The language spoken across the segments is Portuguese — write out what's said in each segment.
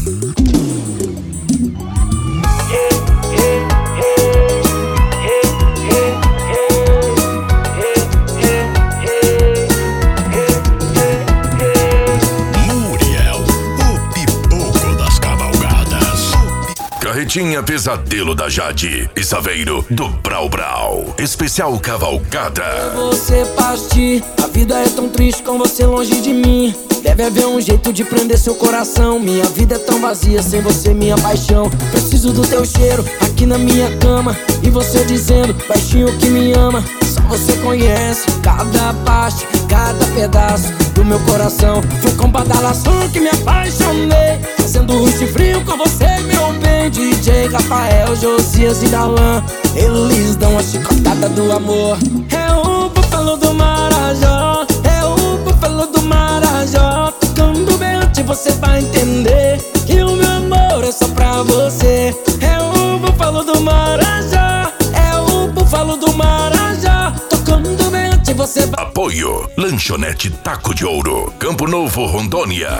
Carretinha Pesadelo da Jade e Saveiro do Brau Brau. Especial Cavalgada. Você partir, a vida é tão triste com você longe de mim. Deve haver um jeito de prender seu coração. Minha vida é tão vazia sem você, minha paixão. Preciso do teu cheiro aqui na minha cama. E você dizendo, baixinho, que me ama. Só você conhece cada parte, cada pedaço do meu coração. Foi com badalação que me apaixonei, fazendo ruim frio com você, meu bem. DJ Rafael, Josias e Darlan, eles dão a chicotada do amor. É o búfalo do Marajó, é o búfalo do Marajó. Tocando bem antes você vai entender que o meu amor é só pra você. É o búfalo do Marajó, é o búfalo do Marajó. Tocando bem antes você vai... Apoio Lanchonete Taco de Ouro, Campo Novo, Rondônia.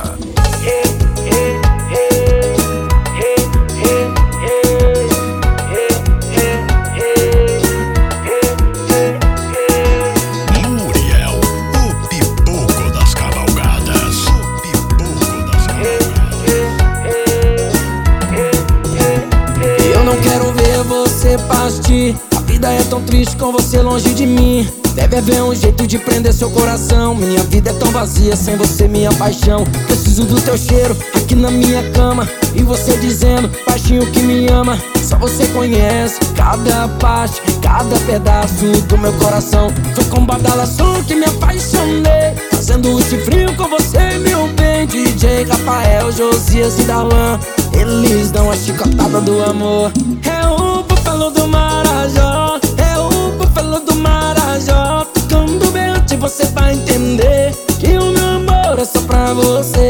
Muriel, o pipoco das cavalgadas. O pipoco das cavalgadas. Eu não quero ver você partir. A vida é tão triste com você longe de mim. Deve haver um jeito de prender seu coração. Minha vida é tão vazia sem você, minha paixão. Preciso do teu cheiro aqui na minha cama. E você dizendo, baixinho, que me ama. Só você conhece cada parte, cada pedaço do meu coração. Foi com badalação que me apaixonei, fazendo esse frio com você, meu bem. DJ Rafael, Josias e Darlan, eles dão a chicotada do amor. É o búfalo do Marajó, é o búfalo do Marajó. Tocando bem antes você vai entender que o meu amor é só pra você.